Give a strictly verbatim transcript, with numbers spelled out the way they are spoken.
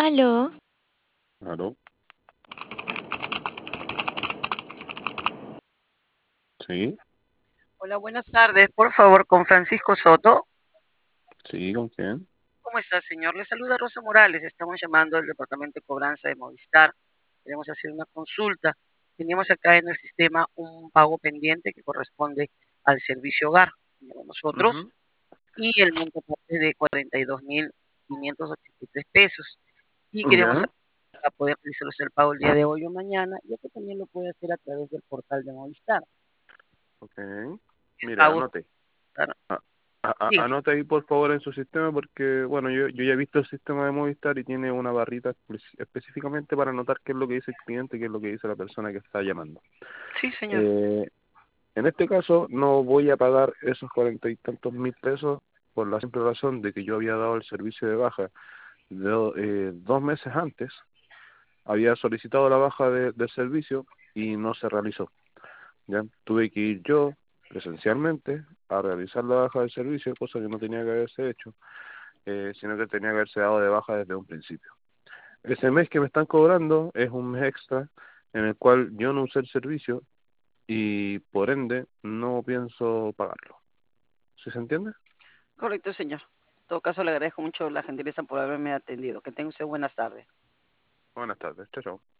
Aló, Aló, sí, Hola, buenas tardes. Por favor, con Francisco Soto. sí, ¿con quién? ¿Cómo está, señor? Le saluda Rosa Morales. Estamos llamando del Departamento de Cobranza de Movistar. Queremos hacer una consulta. Teníamos acá en el sistema un pago pendiente que corresponde al servicio hogar de nosotros Ujú. y el monto es de cuarenta y dos mil quinientos ochenta y tres pesos. Y queremos Ya, saber para poder realizar el pago el día de hoy o mañana, y esto también lo puede hacer a través del portal de Movistar. ok. El Mire, pago, anote. claro, A- a- a- dígame. anote ahí por favor en su sistema porque, bueno, yo, yo ya he visto el sistema de Movistar y tiene una barrita espe- específicamente para anotar qué es lo que dice el cliente y qué es lo que dice la persona que está llamando. Sí, señor. Eh, en este caso no voy a pagar esos cuarenta y tantos mil pesos por la simple razón de que yo había dado el servicio de baja do- eh, dos meses antes, había solicitado la baja de- del servicio y no se realizó. Ya tuve que ir yo presencialmente a realizar la baja del servicio, cosa que no tenía que haberse hecho, eh, sino que tenía que haberse dado de baja desde un principio. Ese mes que me están cobrando es un mes extra en el cual yo no usé el servicio y por ende no pienso pagarlo. ¿Sí se entiende? Correcto, señor. En todo caso, le agradezco mucho la gentileza por haberme atendido. Que tenga usted buenas tardes. Buenas tardes, chao, chao.